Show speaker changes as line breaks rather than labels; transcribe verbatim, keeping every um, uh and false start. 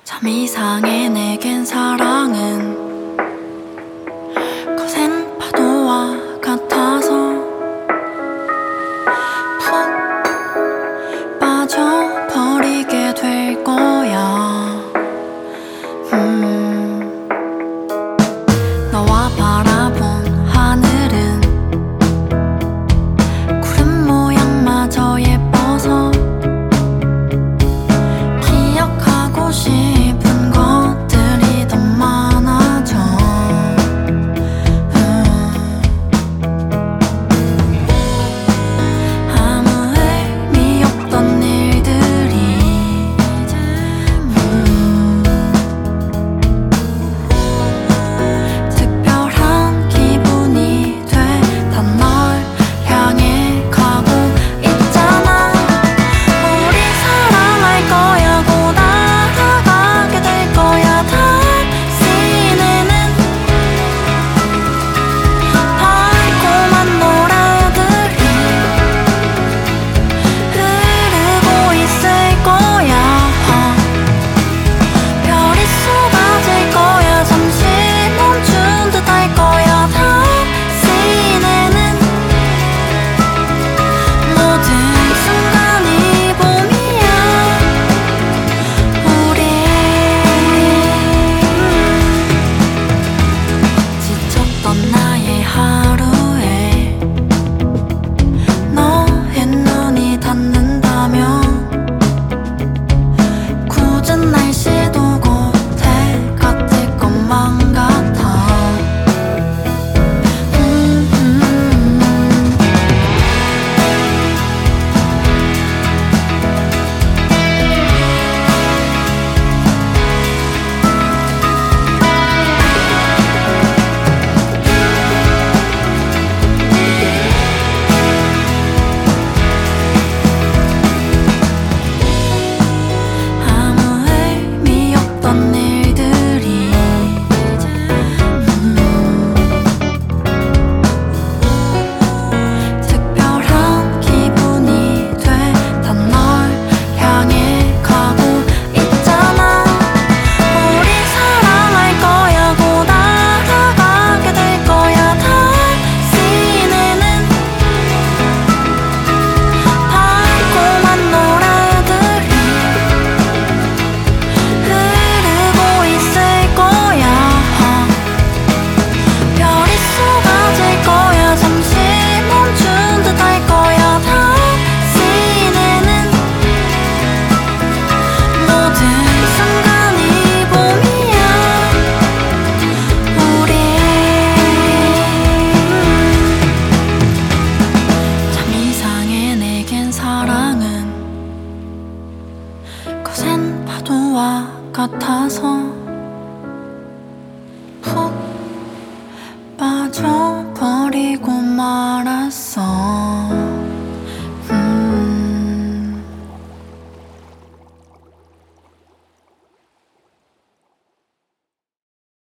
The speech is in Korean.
참 이상해 내겐 사랑은 거센 파도와 같아서 푹 빠져버리게 될 거야. 음. 너와 바라본 하늘은 구름 모양마저 예뻐서 기억하고 싶은 것들이 더 많아져. 음. 아무 의미 없던 일들이 음. 특별한 기분이 돼. 다 널 향해 가고 있잖아. 우리 사랑할 거야. 곧 알아가게 될 거야. 다시는 달콤한 노래들이 흐르고 있을 거야. 별이 쏟아질 거야. 잠시 멈춘 듯 할 거야. 다시는 모든 순간이 봄이야. 우리 지쳤던 나의 하루에 너의 눈이 닿는다면 굳은 날씨도 곧 같을 것만 같아. 음, 음. 아무 의미 없던 일들이 음. 특별한 기분이 돼. 다 널 향해 가고 있잖아. 우리 사랑할 거야. 곧 알아가게 될 거야. 다시는 달콤한 노래들이 흐르고 있을 거야. 별이 쏟아질 거야. 잠시 멈춘 듯 할 거야. 다시는 모든 순간이 봄이야. 우리 참 이상해 내겐 사랑은 거센 파도와 같아서 푹 빠져버리고 말았어.